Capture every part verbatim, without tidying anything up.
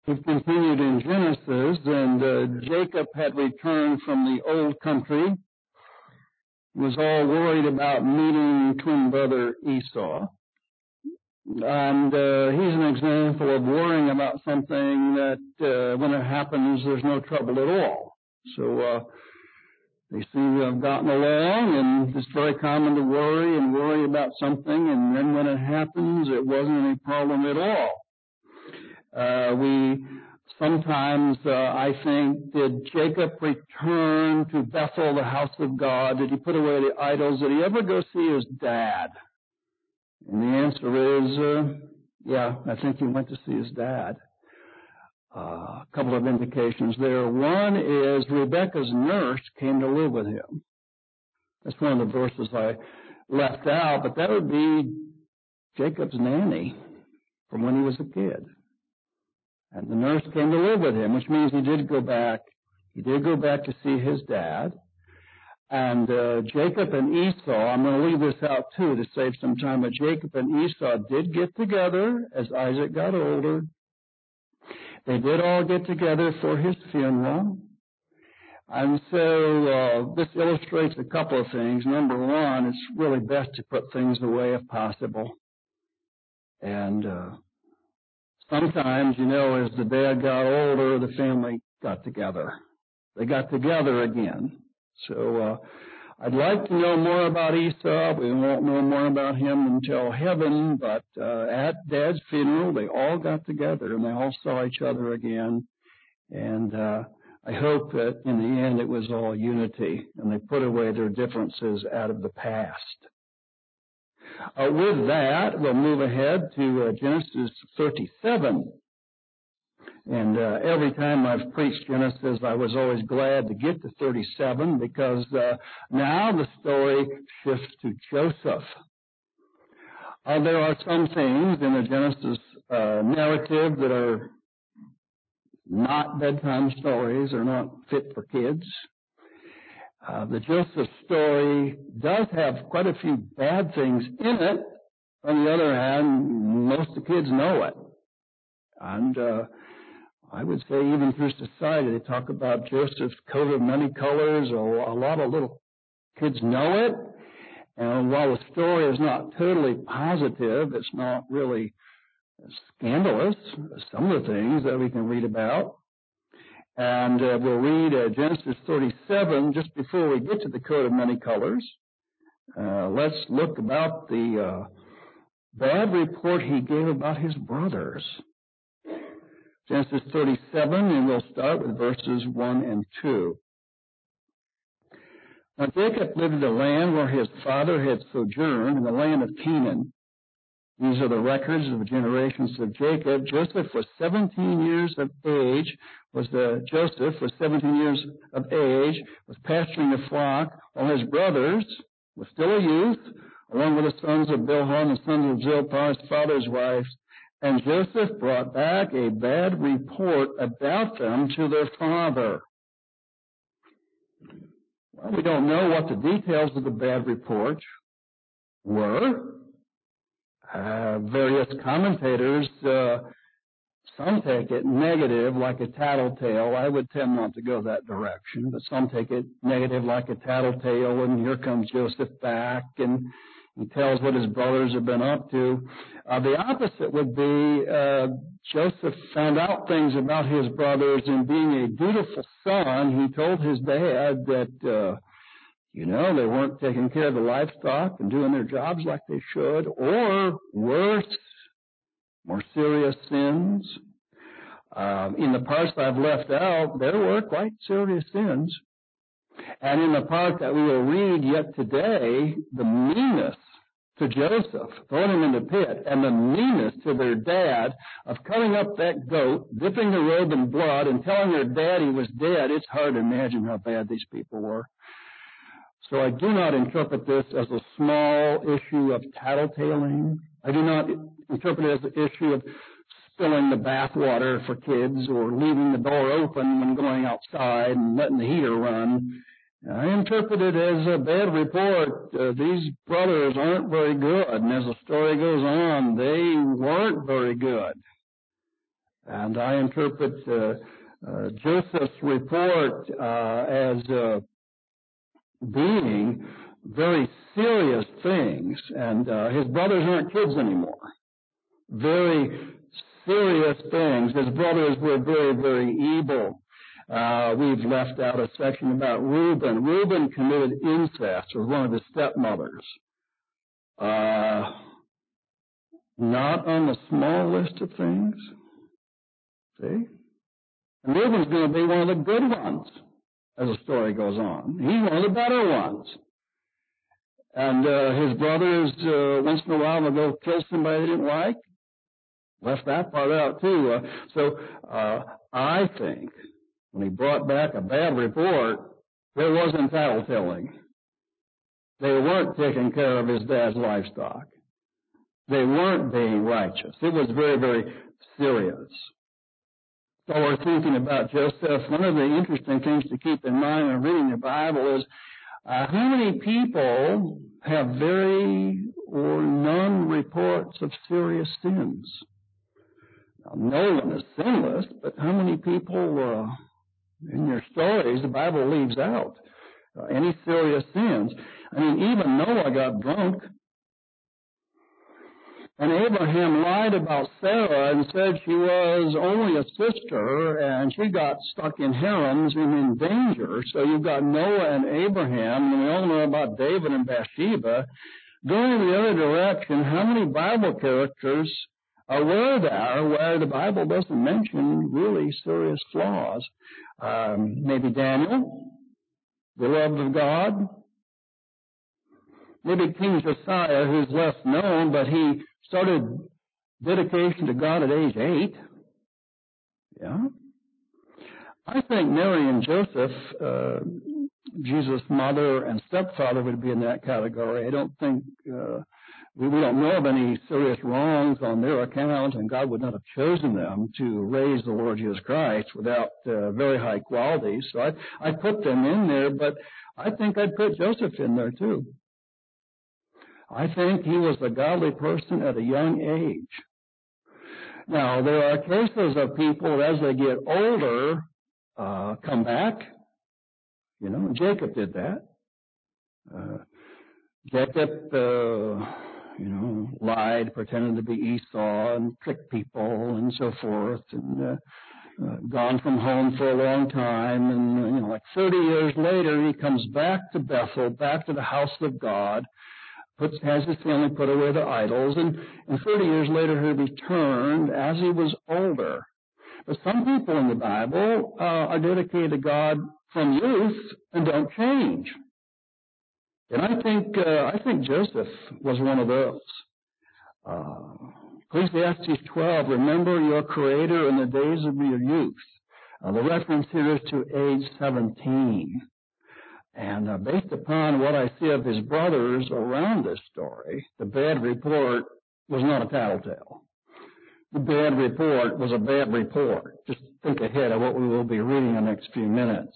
We've continued in Genesis, and uh, Jacob had returned from the old country, was all worried about meeting twin brother Esau. And uh, he's an example of worrying about something that uh, when it happens, there's no trouble at all. So uh, they seem to have gotten along, and it's very common to worry and worry about something, and then when it happens, it wasn't any problem at all. Uh, we sometimes, uh, I think, did Jacob return to Bethel, the house of God? Did he put away the idols? Did he ever go see his dad? And the answer is, uh, yeah, I think he went to see his dad. Uh, a couple of indications there. One is Rebekah's nurse came to live with him. That's one of the verses I left out, but that would be Jacob's nanny from when he was a kid. And the nurse came to live with him, which means he did go back. He did go back to see his dad. And uh, Jacob and Esau, I'm going to leave this out too to save some time, but Jacob and Esau did get together as Isaac got older. They did all get together for his funeral. And so uh, this illustrates a couple of things. Number one, it's really best to put things away if possible. And uh, sometimes, you know, as the dad got older, the family got together. They got together again. So uh, I'd like to know more about Esau. We won't know more about him until heaven, but uh, at Dad's funeral, they all got together, and they all saw each other again. And uh, I hope that in the end it was all unity, and they put away their differences out of the past. Uh, with that, we'll move ahead to uh, Genesis thirty-seven. And uh, every time I've preached Genesis, I was always glad to get to thirty-seven because uh, now the story shifts to Joseph. Uh, there are some things in the Genesis uh, narrative that are not bedtime stories, or not fit for kids. Uh, the Joseph story does have quite a few bad things in it. On the other hand, most of the kids know it. And uh, I would say even through society, they talk about Joseph's coat of many colors, or a lot of little kids know it. And while the story is not totally positive, it's not really scandalous, some of the things that we can read about. And uh, we'll read uh, Genesis thirty-seven just before we get to the coat of many colors. Uh, let's look about the uh, bad report he gave about his brothers. Genesis thirty-seven, and we'll start with verses one and two. Now Jacob lived in the land where his father had sojourned, in the land of Canaan. These are the records of the generations of Jacob. Joseph was seventeen years of age, was the, Joseph was seventeen years of age, was pasturing the flock, while his brothers were still a youth, along with the sons of Bilhah, the sons of Zilpah, his father's wives. And Joseph brought back a bad report about them to their father. Well, we don't know what the details of the bad report were. Uh, various commentators, uh, some take it negative like a tattletale. I would tend not to go that direction, but some take it negative like a tattletale, and here comes Joseph back, and he tells what his brothers have been up to. Uh, the opposite would be uh, Joseph found out things about his brothers, and being a dutiful son, he told his dad that uh, You know, they weren't taking care of the livestock and doing their jobs like they should, or worse, more serious sins. Um, in the parts I've left out, there were quite serious sins. And in the part that we will read yet today, the meanness to Joseph, throwing him in the pit, and the meanness to their dad of cutting up that goat, dipping the robe in blood, and telling their dad he was dead, it's hard to imagine how bad these people were. So I do not interpret this as a small issue of tattletaling. I do not interpret it as an issue of spilling the bathwater for kids or leaving the door open when going outside and letting the heater run. I interpret it as a bad report. Uh, these brothers aren't very good, and as the story goes on, they weren't very good. And I interpret uh, uh, Joseph's report uh, as uh, being very serious things. And uh, his brothers aren't kids anymore. Very serious things. His brothers were very, very evil. Uh, we've left out a section about Reuben. Reuben committed incest with one of his stepmothers. Uh, not on the small list of things. See? And Reuben's going to be one of the good ones as the story goes on. He's one of the better ones. And uh, his brothers, uh, once in a while, will go kill somebody they didn't like. Left that part out, too. Uh, so uh, I think when he brought back a bad report, there wasn't tattletelling. They weren't taking care of his dad's livestock. They weren't being righteous. It was very, very serious. So we're thinking about Joseph. One of the interesting things to keep in mind when reading the Bible is uh, how many people have very or none reports of serious sins. Now, no one is sinless, but how many people uh, in your stories the Bible leaves out uh, any serious sins? I mean, even Noah got drunk. And Abraham lied about Sarah and said she was only a sister, and she got stuck in harems and in danger. So you've got Noah and Abraham, and we all know about David and Bathsheba. Going the other direction, how many Bible characters are were there where the Bible doesn't mention really serious flaws? Um, maybe Daniel, beloved of God. Maybe King Josiah, who's less known, but he started dedication to God at age eight. Yeah. I think Mary and Joseph, uh, Jesus' mother and stepfather, would be in that category. I don't think, uh, we, we don't know of any serious wrongs on their account, and God would not have chosen them to raise the Lord Jesus Christ without uh, very high qualities. So I, I put them in there, but I think I'd put Joseph in there too. I think he was a godly person at a young age. Now, there are cases of people as they get older, uh, come back. You know, Jacob did that. Uh, Jacob, uh, you know, lied, pretended to be Esau, and tricked people, and so forth, and uh, uh, gone from home for a long time. And, you know, like thirty years later, he comes back to Bethel, back to the house of God. Puts, has his family put away the idols, and, and thirty years later he returned as he was older. But some people in the Bible uh, are dedicated to God from youth and don't change. And I think uh, I think Joseph was one of those. Uh, Ecclesiastes twelve, remember your Creator in the days of your youth. Uh, the reference here is to age seventeen. And uh, based upon what I see of his brothers around this story, the bad report was not a tattletale. The bad report was a bad report. Just think ahead of what we will be reading in the next few minutes.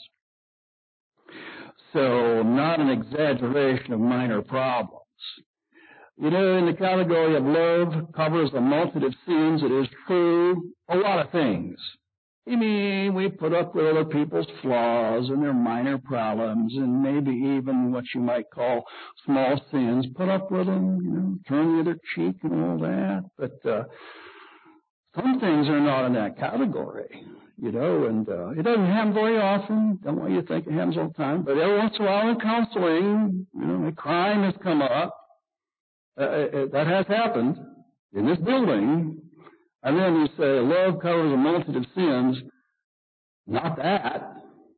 So, not an exaggeration of minor problems. You know, in the category of love covers a multitude of sins, it is true, a lot of things. I mean, we put up with other people's flaws and their minor problems and maybe even what you might call small sins. Put up with them, you know, turn the other cheek and all that. But uh, some things are not in that category, you know, and uh, it doesn't happen very often. Don't want you to think it happens all the time. But every once in a while in counseling, you know, a crime has come up. Uh, it, that has happened in this building. And then you say, love covers a multitude of sins. Not that.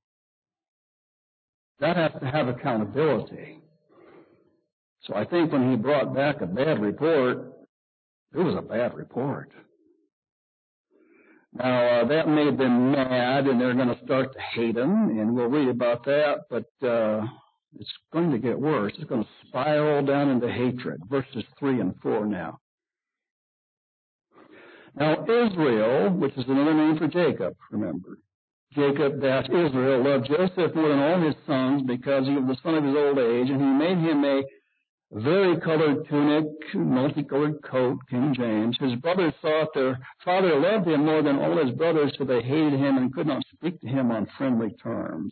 That has to have accountability. So I think when he brought back a bad report, it was a bad report. Now, uh, that made them mad, and they're going to start to hate him, and we'll read about that, but uh, it's going to get worse. It's going to spiral down into hatred. Verses three and four now. Now, Israel, which is another name for Jacob, remember. Jacob dash Israel loved Joseph more than all his sons because he was the son of his old age, and he made him a varicolored tunic, multicolored coat, King James. His brothers thought their father loved him more than all his brothers, so they hated him and could not speak to him on friendly terms.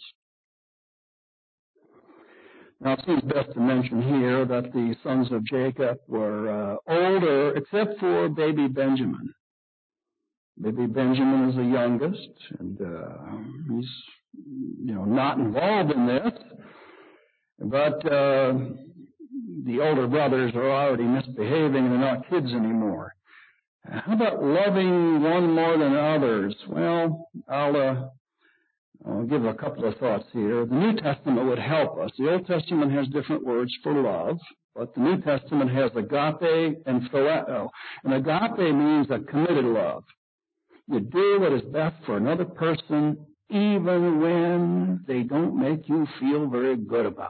Now, it seems best to mention here that the sons of Jacob were uh, older, except for baby Benjamin. Baby Benjamin is the youngest, and uh, he's, you know, not involved in this. But uh, the older brothers are already misbehaving, and they're not kids anymore. How about loving one more than others? Well, I'll... Uh, I'll give a couple of thoughts here. The New Testament would help us. The Old Testament has different words for love, but the New Testament has agape and phileo. And agape means a committed love. You do what is best for another person even when they don't make you feel very good about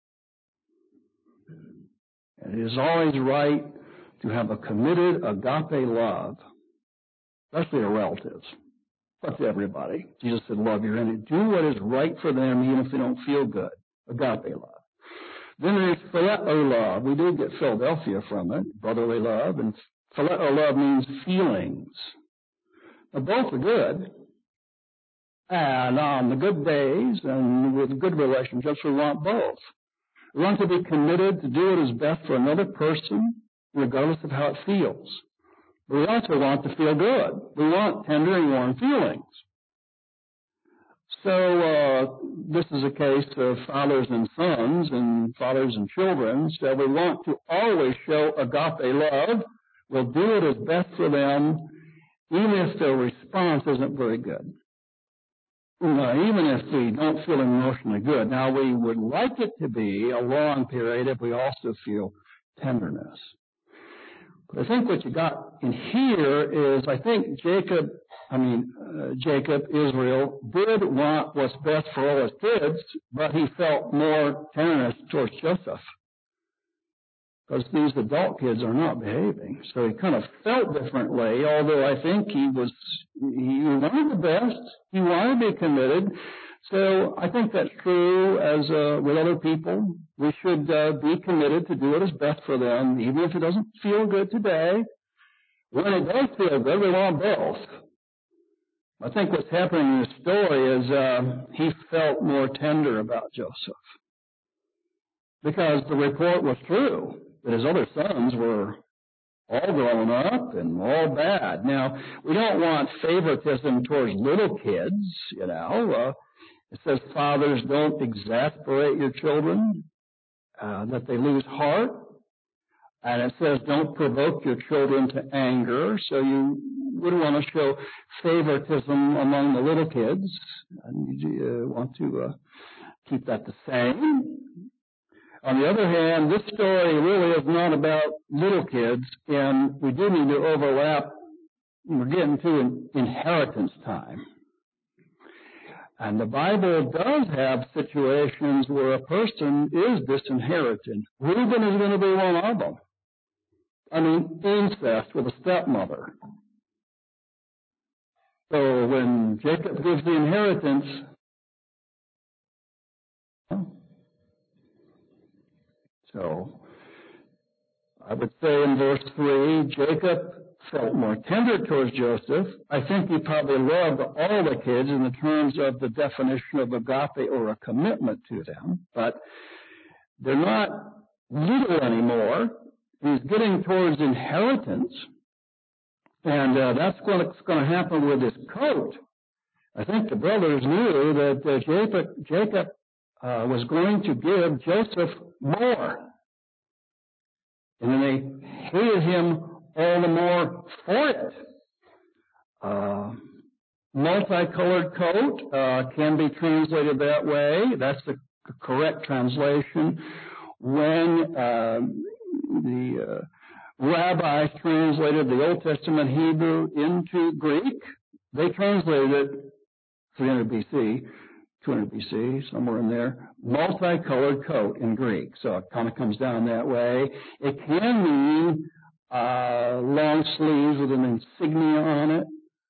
them. And it is always right to have a committed agape love, especially to relatives. But to everybody. Jesus said, love your enemy. Do what is right for them, even if they don't feel good. Agape love. Then there's phileo love. We do get Philadelphia from it, brotherly love. And phileo love means feelings. Now, both are good. And on the good days and with good relationships, we want both. We want to be committed to do what is best for another person, regardless of how it feels. We also want to feel good. We want tender and warm feelings. So uh, this is a case of fathers and sons and fathers and children. So we want to always show agape love. We'll do what is best for them, even if their response isn't very good. Uh, even if we don't feel emotionally good. Now, we would like it to be a long period if we also feel tenderness. I think what you got in here is, I think Jacob, I mean, uh, Jacob, Israel, did want what's best for all his kids, but he felt more tenderness towards Joseph. Because these adult kids are not behaving. So he kind of felt differently, although I think he was, he wanted the best. He wanted to be committed. So I think that's true as uh, with other people. We should uh, be committed to do what is best for them, even if it doesn't feel good today. When it does feel good, we want both. I think what's happening in this story is uh, he felt more tender about Joseph. Because the report was true, that his other sons were all grown up and all bad. Now, we don't want favoritism towards little kids, you know. Uh, It says, fathers, don't exasperate your children, uh, that they lose heart. And it says, don't provoke your children to anger. So you wouldn't want to show favoritism among the little kids. And you uh, want to uh, keep that the same. On the other hand, this story really is not about little kids, and we do need to overlap. We're getting to an inheritance time. And the Bible does have situations where a person is disinherited. Reuben is going to be one of them. I mean, incest with a stepmother. So when Jacob gives the inheritance, so I would say in verse three, Jacob felt more tender towards Joseph. I think he probably loved all the kids in the terms of the definition of agape or a commitment to them, but they're not little anymore. He's getting towards inheritance, and uh, that's what's going to happen with his coat. I think the brothers knew that uh, Jacob, Jacob uh, was going to give Joseph more, and then they hated him all the more for it. Uh, multicolored coat uh, can be translated that way. That's the correct translation. When uh, the uh, rabbis translated the Old Testament Hebrew into Greek, they translated it three hundred B C, two hundred B C, somewhere in there, multicolored coat in Greek. So it kind of comes down that way. It can mean uh, long sleeves with an insignia on it,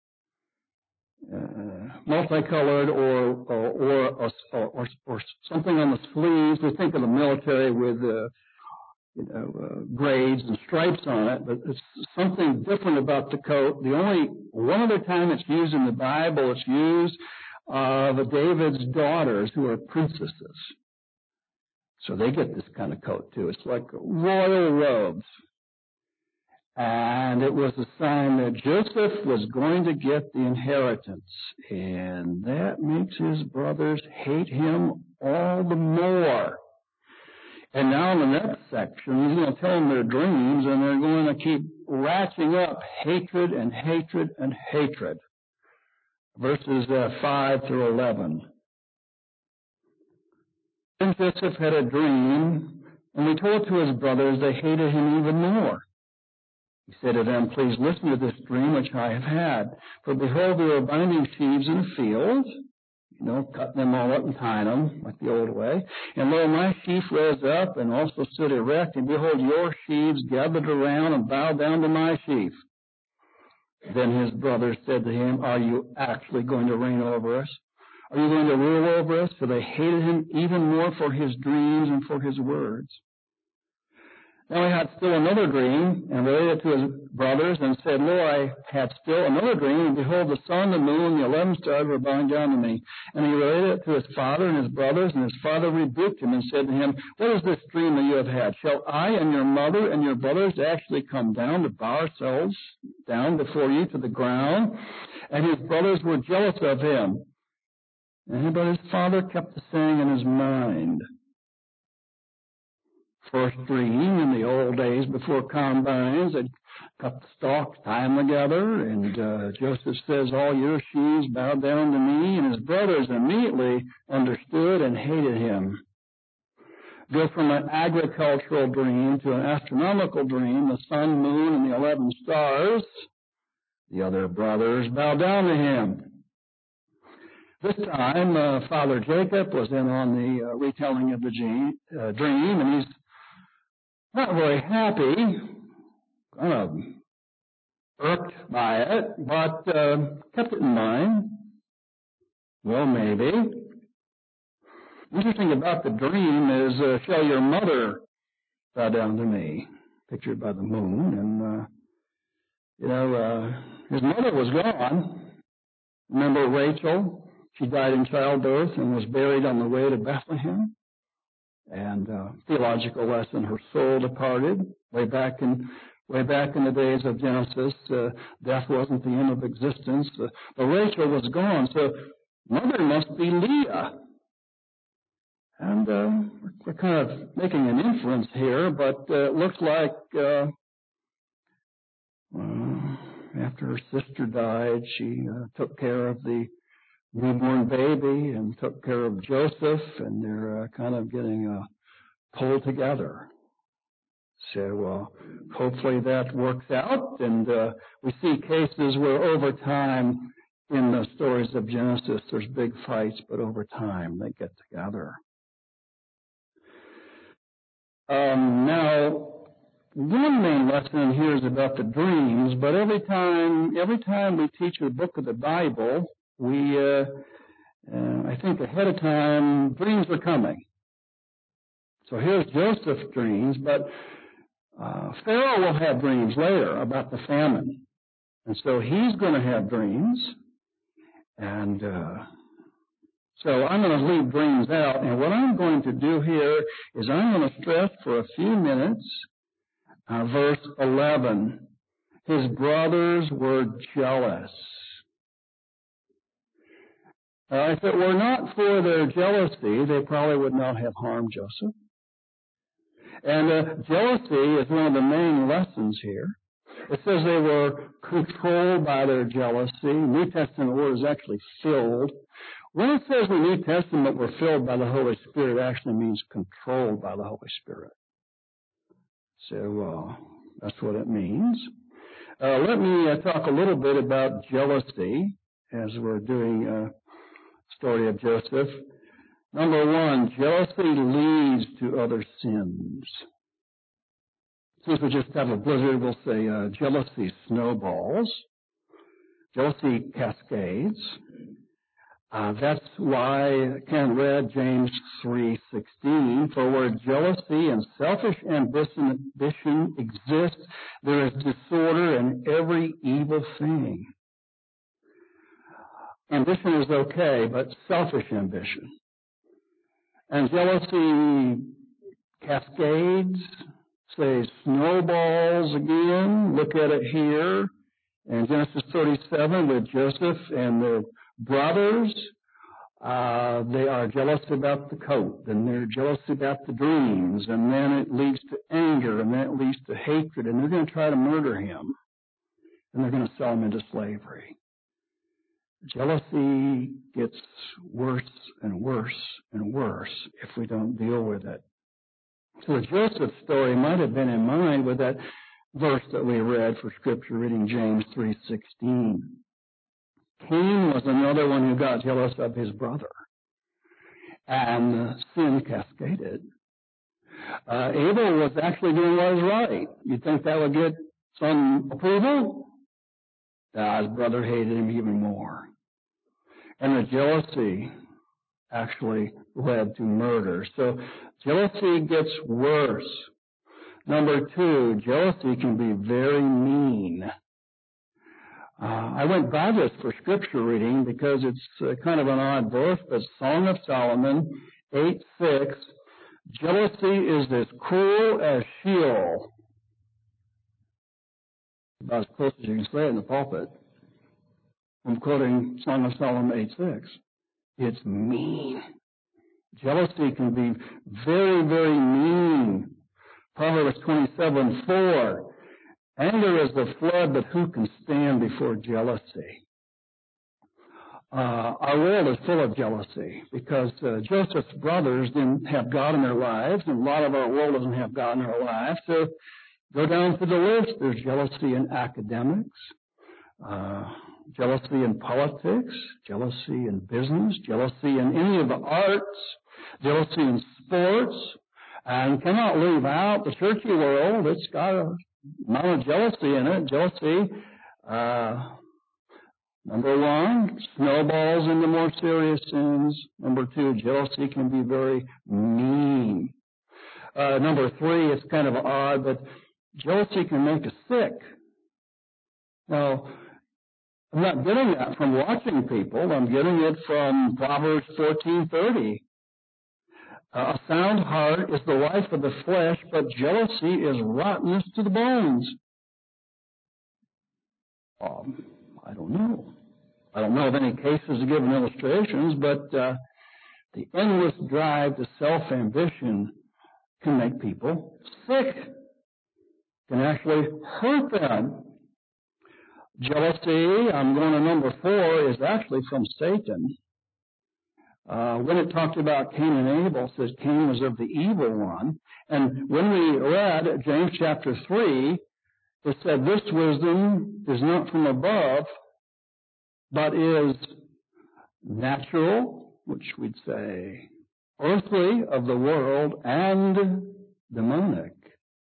uh, multicolored, or or or, or or or something on the sleeves. We think of the military with uh, you know, uh, grades and stripes on it, but it's something different about the coat. The only one other time it's used in the Bible, it's used of David's daughters who are princesses. So they get this kind of coat too. It's like royal robes. And it was a sign that Joseph was going to get the inheritance. And that makes his brothers hate him all the more. And now in the next section, he's going to tell them their dreams, and they're going to keep ratcheting up hatred and hatred and hatred. Verses uh, five through eleven. Then Joseph had a dream, and he told to his brothers they hated him even more. He said to them, please listen to this dream which I have had. For behold, we were binding sheaves in a field, you know, cutting them all up and tying them like the old way. And lo, my sheaf rose up and also stood erect, and behold, your sheaves gathered around and bowed down to my sheaf. Then his brothers said to him, are you actually going to reign over us? Are you going to rule over us? For they hated him even more for his dreams and for his words. Now he had still another dream, and related it to his brothers, and said, Lo, I had still another dream, and behold, the sun, the moon, the eleven stars were bowing down to me. And he related it to his father and his brothers, and his father rebuked him and said to him, what is this dream that you have had? Shall I and your mother and your brothers actually come down to bow ourselves down before you to the ground? And his brothers were jealous of him. And but his father kept the saying in his mind. First dream in the old days before combines, they'd cut the stalks, tie them together, and uh, Joseph says, all your sheaves bow down to me, and his brothers immediately understood and hated him. Go from an agricultural dream to an astronomical dream, the sun, moon, and the eleven stars. The other brothers bow down to him. This time, uh, Father Jacob was in on the uh, retelling of the gene, uh, dream, and he's not very happy, kind of irked by it, but uh, kept it in mind. Well, maybe. Interesting about the dream is, uh, shall your mother bow down to me, pictured by the moon. And, uh, you know, uh, his mother was gone. Remember Rachel? She died in childbirth and was buried on the way to Bethlehem. And uh, theological lesson, her soul departed way back in way back in the days of Genesis. Uh, death wasn't the end of existence, uh, but Rachel was gone, so mother must be Leah. And uh, we're kind of making an inference here, but uh, it looks like uh, uh, after her sister died, she uh, took care of the newborn baby and took care of Joseph, and they're uh, kind of getting uh, pulled together. So uh, hopefully that works out, and uh, we see cases where over time in the stories of Genesis there's big fights, but over time they get together. Um, now, one main lesson here is about the dreams, but every time every time we teach a book of the Bible, we uh, uh, I think ahead of time dreams are coming. So here's Joseph's dreams, but uh, Pharaoh will have dreams later about the famine. And so he's going to have dreams. And uh, so I'm going to leave dreams out. And what I'm going to do here is I'm going to stress for a few minutes uh, verse eleven. His brothers were jealous. Uh, if it were not for their jealousy, they probably would not have harmed Joseph. And uh, jealousy is one of the main lessons here. It says they were controlled by their jealousy. New Testament word is actually filled. When it says in the New Testament we're filled by the Holy Spirit, it actually means controlled by the Holy Spirit. So uh, that's what it means. Uh, let me uh, talk a little bit about jealousy as we're doing a story of Joseph. Number one, jealousy leads to other sins. Since we just have a blizzard, we'll say uh, jealousy snowballs, jealousy cascades. Uh, that's why Ken read James three sixteen. For where jealousy and selfish ambition exist, there is disorder in every evil thing. Ambition is okay, but selfish ambition. And jealousy cascades, say snowballs again. Look at it here in Genesis thirty-seven with Joseph and the brothers. Uh, they are jealous about the coat, and they're jealous about the dreams, and then it leads to anger, and then it leads to hatred, and they're going to try to murder him, and they're going to sell him into slavery. Jealousy gets worse and worse and worse if we don't deal with it. So the Joseph story might have been in mind with that verse that we read for Scripture reading James three sixteen. Cain was another one who got jealous of his brother, and uh, sin cascaded. Uh, Abel was actually doing what was right. You'd think that would get some approval? Uh, his brother hated him even more. And the jealousy actually led to murder. So jealousy gets worse. Number two, jealousy can be very mean. Uh, I went by this for scripture reading because it's uh, kind of an odd verse, but Song of Solomon eight six, jealousy is as cruel as Sheol. About as close as you can say it in the pulpit. I'm quoting Song of Solomon eight six. It's mean. Jealousy can be very, very mean. Proverbs twenty-seven four. Anger is the flood, but who can stand before jealousy? Uh, our world is full of jealousy because uh, Joseph's brothers didn't have God in their lives, and a lot of our world doesn't have God in our lives. So go down to the list. There's jealousy in academics, uh, jealousy in politics, jealousy in business, jealousy in any of the arts, jealousy in sports, and cannot leave out the churchy world. It's got a amount of jealousy in it. Jealousy, uh, number one, snowballs into more serious sins. Number two, jealousy can be very mean. Uh, number three, it's kind of odd, but jealousy can make us sick. Now, I'm not getting that from watching people. I'm getting it from Proverbs fourteen thirty. Uh, a sound heart is the life of the flesh, but jealousy is rottenness to the bones. Um, I don't know. I don't know of any cases to give illustrations, but uh, the endless drive to self-ambition can make people sick, can actually hurt them. Jealousy, I'm going to number four, is actually from Satan. Uh, when it talked about Cain and Abel, it says Cain was of the evil one. And when we read James chapter three, it said this wisdom is not from above, but is natural, which we'd say earthly, of the world, and demonic.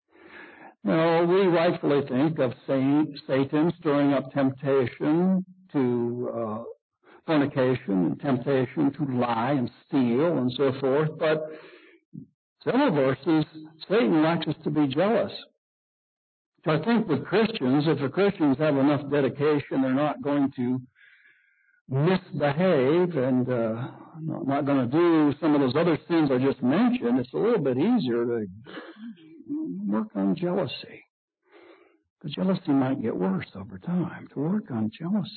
Now, we rightfully think of Satan stirring up temptation to uh, fornication and temptation to lie and steal and so forth, but several verses, Satan likes us to be jealous. So I think with Christians, if the Christians have enough dedication, they're not going to misbehave and uh, not going to do some of those other sins I just mentioned. It's a little bit easier to work on jealousy, because jealousy might get worse over time. To work on jealousy.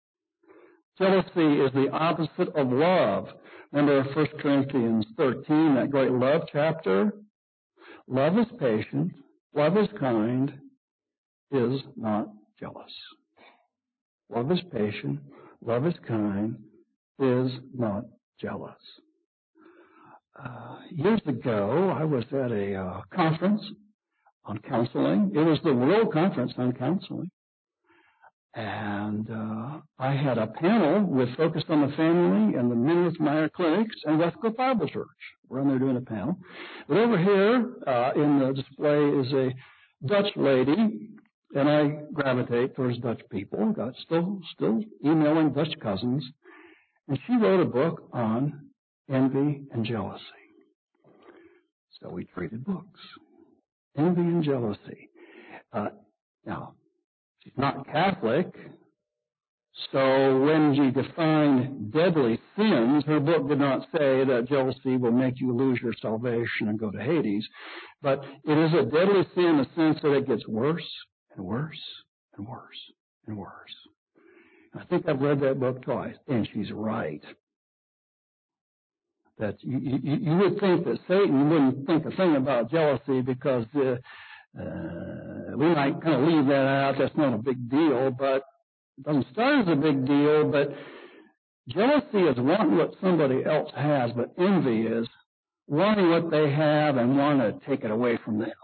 Jealousy is the opposite of love. Remember First Corinthians thirteen, that great love chapter? Love is patient, love is kind, is not jealous. Love is patient, love is kind, is not jealous. Uh, years ago, I was at a uh, conference on counseling. It was the World Conference on Counseling. And uh, I had a panel with Focus on the Family and the Minute Meyer Clinics and Westcliff Bible Church. We're in there doing a panel. But over here uh, in the display is a Dutch lady, and I gravitate towards Dutch people. Got still still emailing Dutch cousins. And she wrote a book on envy and jealousy. So we traded books. Envy and jealousy. Uh, now, she's not Catholic, so when she defined deadly sins, her book did not say that jealousy will make you lose your salvation and go to Hades. But it is a deadly sin in the sense that it gets worse and worse and worse and worse. And I think I've read that book twice, and she's right. That you, you, you would think that Satan wouldn't think a thing about jealousy because uh, uh, we might kind of leave that out. That's not a big deal, but it doesn't start as a big deal. But jealousy is wanting what somebody else has, but envy is wanting what they have and want to take it away from them.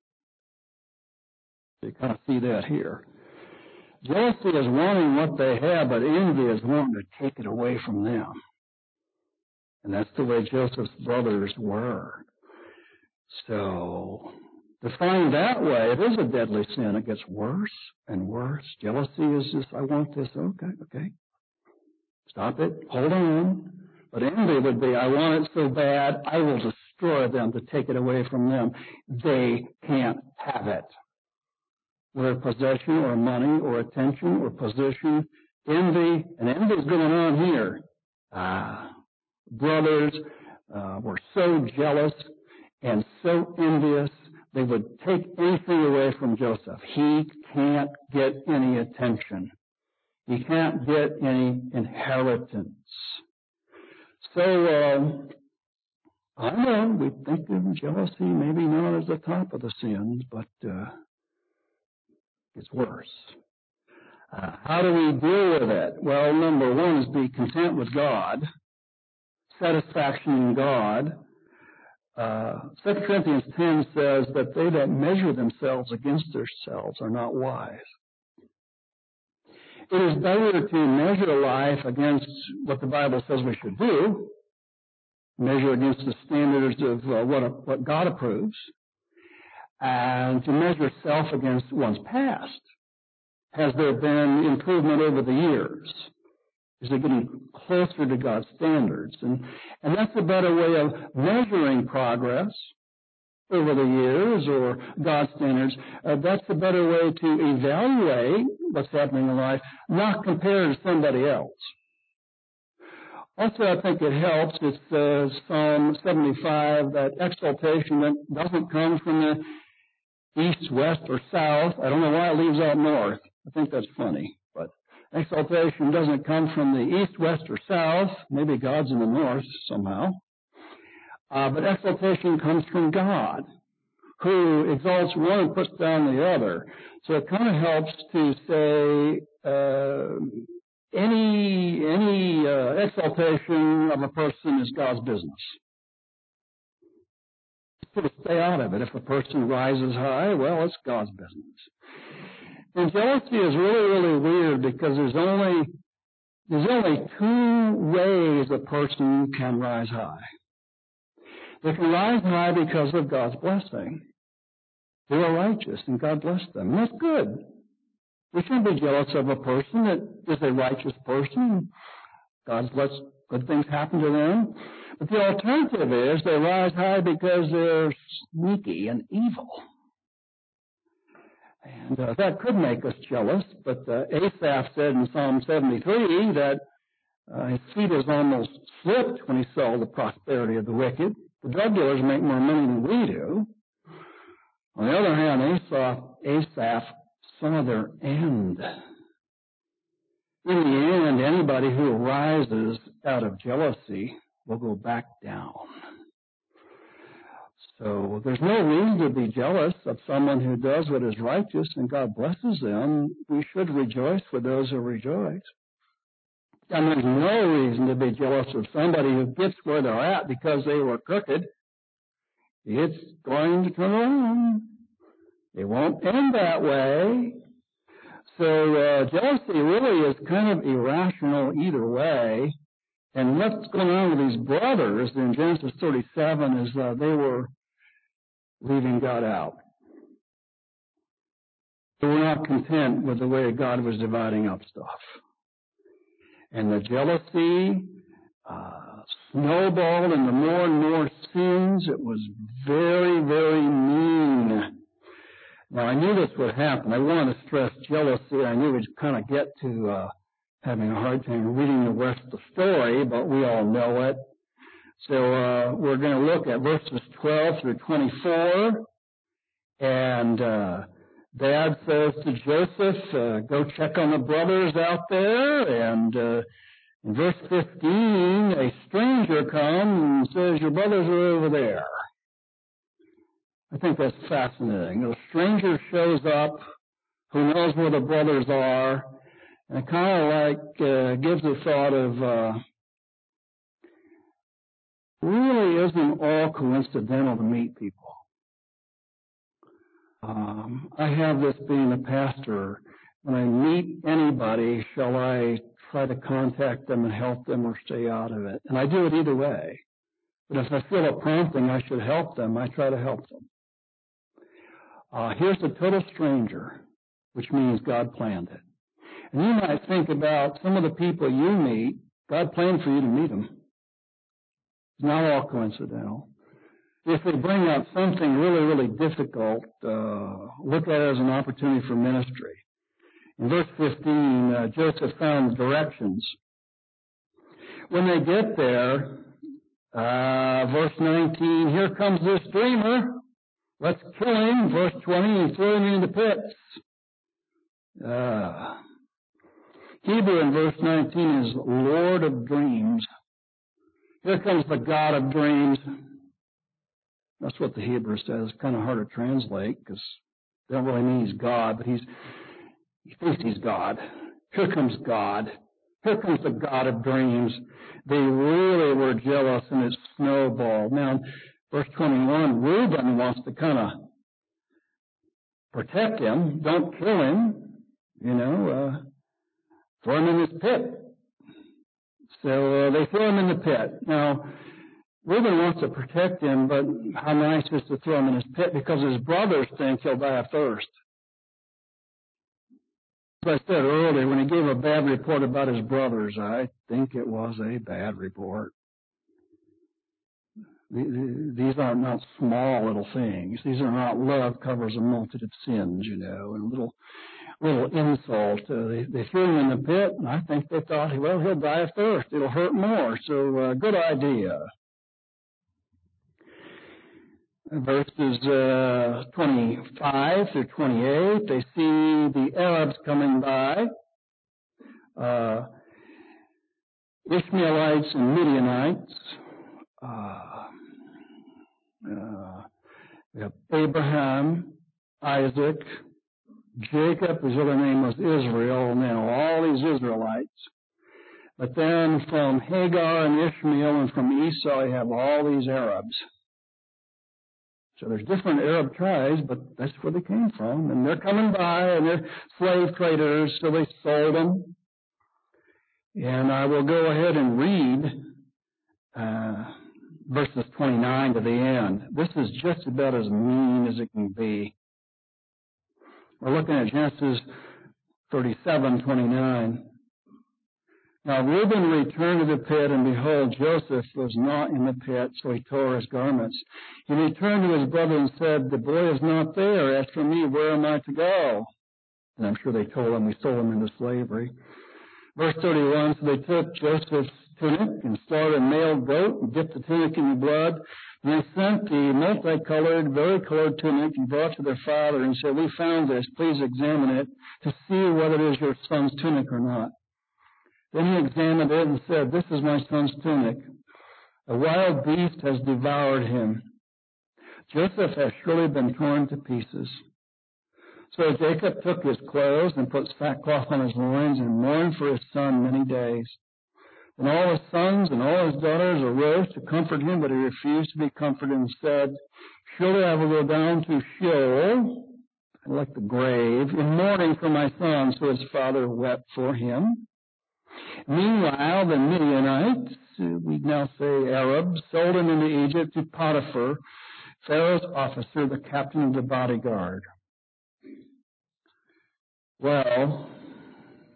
You kind of see that here. Jealousy is wanting what they have, but envy is wanting to take it away from them. And that's the way Joseph's brothers were. So, defined that way, it is a deadly sin. It gets worse and worse. Jealousy is just, I want this. Okay, okay. Stop it. Hold on. But envy would be, I want it so bad, I will destroy them to take it away from them. They can't have it. Whether possession or money or attention or position, envy, and envy is going on here. Ah. Brothers uh, were so jealous and so envious, they would take anything away from Joseph. He can't get any attention. He can't get any inheritance. So, uh, I know we think of jealousy maybe not as the top of the sins, but uh, it's worse. Uh, how do we deal with it? Well, number one is be content with God. Satisfaction in God. Uh, Second Corinthians ten says that they that measure themselves against themselves are not wise. It is better to measure life against what the Bible says we should do, measure against the standards of uh, what, what God approves, and to measure self against one's past. Has there been improvement over the years? Is it getting closer to God's standards? And, and that's a better way of measuring progress over the years or God's standards. Uh, that's a better way to evaluate what's happening in life, not compare to somebody else. Also, I think it helps, it says Psalm seventy-five, that exaltation that doesn't come from the east, west, or south. I don't know why it leaves out north. I think that's funny, but exaltation doesn't come from the east, west, or south. Maybe God's in the north somehow. Uh, but exaltation comes from God, who exalts one and puts down the other. So it kind of helps to say uh, any any uh, exaltation of a person is God's business. Sort of stay out of it. If a person rises high, well, it's God's business. And jealousy is really, really weird because there's only there's only two ways a person can rise high. They can rise high because of God's blessing. They are righteous, and God blessed them. And that's good. We shouldn't be jealous of a person that is a righteous person. God lets good things happen to them. But the alternative is they rise high because they're sneaky and evil. And uh, that could make us jealous, but uh, Asaph said in Psalm seventy-three that uh, his feet was almost slipped when he saw the prosperity of the wicked. The drug dealers make more money than we do. On the other hand, Asaph, Asaph saw their end. In the end, anybody who rises out of jealousy will go back down. So there's no reason to be jealous of someone who does what is righteous and God blesses them. We should rejoice for those who rejoice. And there's no reason to be jealous of somebody who gets where they're at because they were crooked. It's going to turn around. It won't end that way. So uh, jealousy really is kind of irrational either way. And what's going on with these brothers in Genesis thirty-seven is uh, they were leaving God out. They were not content with the way God was dividing up stuff. And the jealousy uh, snowballed into more and more sins. It was very, very mean. Now, I knew this would happen. I wanted to stress jealousy. I knew we'd kind of get to uh, having a hard time reading the rest of the story, but we all know it. So uh, we're going to look at verses twelve through twenty-four. And uh, Dad says to Joseph, uh, go check on the brothers out there. And uh, in verse fifteen, a stranger comes and says, your brothers are over there. I think that's fascinating. A stranger shows up who knows where the brothers are, and it kind of like uh, gives the thought of uh, really isn't all coincidental to meet people. Um, I have this being a pastor. When I meet anybody, shall I try to contact them and help them or stay out of it? And I do it either way. But if I feel a prompting I should help them, I try to help them. Uh, here's a total stranger, which means God planned it. And you might think about some of the people you meet, God planned for you to meet them. It's not all coincidental. If they bring up something really, really difficult, uh, look at it as an opportunity for ministry. In verse fifteen, uh, Joseph found directions. When they get there, uh, verse nineteen, here comes this dreamer. Let's kill him. Verse twenty, and throw him into pits. Uh, Hebrew in verse nineteen is Lord of Dreams. Here comes the God of Dreams. That's what the Hebrew says. It's kind of hard to translate because they don't really mean he's God, but he's he thinks he's God. Here comes God. Here comes the God of Dreams. They really were jealous, and it snowballed. Now, verse twenty-one, Reuben wants to kind of protect him. Don't kill him. You know, uh, throw him in this pit. So uh, they throw him in the pit. Now, Reuben wants to protect him, but how nice is to throw him in his pit because his brothers think he'll die of thirst. As I said earlier, when he gave a bad report about his brothers, I think it was a bad report. These are not small little things. These are not love covers a multitude of sins, you know, and little little insult. Uh, they, they threw him in the pit, and I think they thought, well, he'll die of thirst. It'll hurt more. So, uh, good idea. Verses uh, twenty-five through twenty-eight, they see the Arabs coming by, uh, Ishmaelites and Midianites. Uh, uh, we have Abraham, Isaac, Jacob, his other name was Israel, and then all these Israelites. But then from Hagar and Ishmael and from Esau, you have all these Arabs. So there's different Arab tribes, but that's where they came from. And they're coming by, and they're slave traders, so they sold them. And I will go ahead and read uh, verses twenty-nine to the end. This is just about as mean as it can be. We're looking at Genesis thirty-seven twenty-nine. Now Reuben returned to the pit, and behold, Joseph was not in the pit, so he tore his garments. He returned to his brother and said, the boy is not there. As for me, where am I to go? And I'm sure they told him we sold him into slavery. Verse thirty-one, so they took Joseph's tunic and slaughtered a male goat and dipped the tunic in the blood. And they sent the multicolored, varicolored tunic and brought to their father and said, we found this. Please examine it to see whether it is your son's tunic or not. Then he examined it and said, this is my son's tunic. A wild beast has devoured him. Joseph has surely been torn to pieces. So Jacob took his clothes and put sackcloth on his loins and mourned for his son many days. And all his sons and all his daughters arose to comfort him, but he refused to be comforted and said, surely I will go down to Sheol, like the grave, in mourning for my son. So his father wept for him. Meanwhile, the Midianites, we now say Arabs, sold him into Egypt to Potiphar, Pharaoh's officer, the captain of the bodyguard. Well,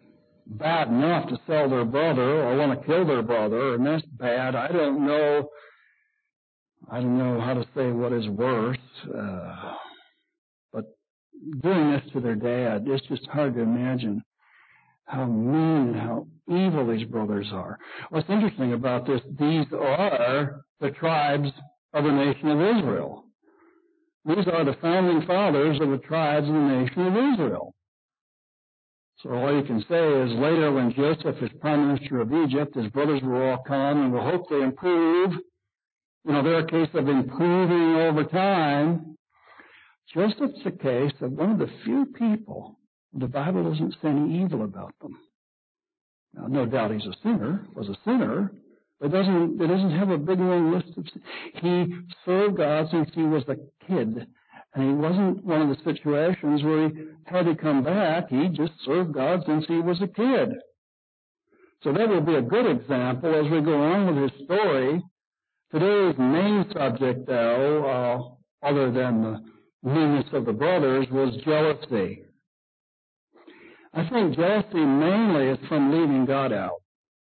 bad enough to sell their brother or want to kill their brother, and that's bad. I don't know. I don't know how to say what is worse, uh, but doing this to their dad, it's just hard to imagine how mean and how evil these brothers are. What's interesting about this, these are the tribes of the nation of Israel. These are the founding fathers of the tribes of the nation of Israel. So all you can say is later when Joseph is prime minister of Egypt, his brothers will all come and will hopefully improve. You know, they're a case of improving over time. Joseph's a case of one of the few people the Bible doesn't say any evil about them. Now, no doubt he's a sinner, was a sinner, but it doesn't, it doesn't have a big long list of sins. He served God since he was a kid, and he wasn't one of the situations where he had to come back. He just served God since he was a kid. So that will be a good example as we go on with his story. Today's main subject, though, uh, other than the meanness of the brothers, was jealousy. I think jealousy mainly is from leaving God out.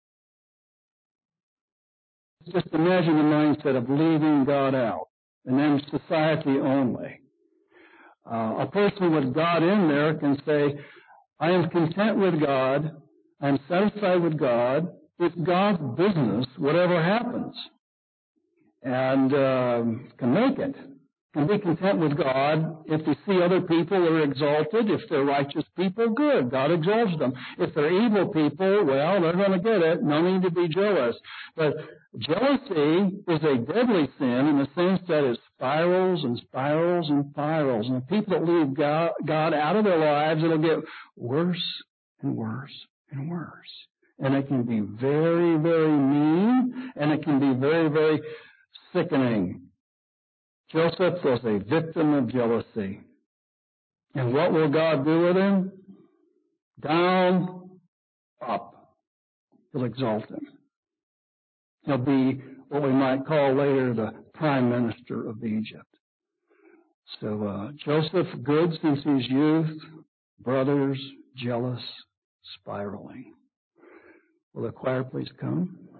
Just imagine the mindset of leaving God out, and then society only. Uh, a person with God in there can say, I am content with God, I am satisfied with God, it's God's business, whatever happens, and uh, can make it. Can be content with God. If you see other people are exalted, if they're righteous people, good. God exalts them. If they're evil people, well, they're going to get it. No need to be jealous. But jealousy is a deadly sin in the sense that it spirals and spirals and spirals. And the people that leave God, God out of their lives, it'll get worse and worse and worse. And it can be very, very mean, and it can be very, very sickening. Joseph was a victim of jealousy. And what will God do with him? Down, up. He'll exalt him. He'll be what we might call later the prime minister of Egypt. So uh, Joseph, good since his youth, brothers, jealous, spiraling. Will the choir please come?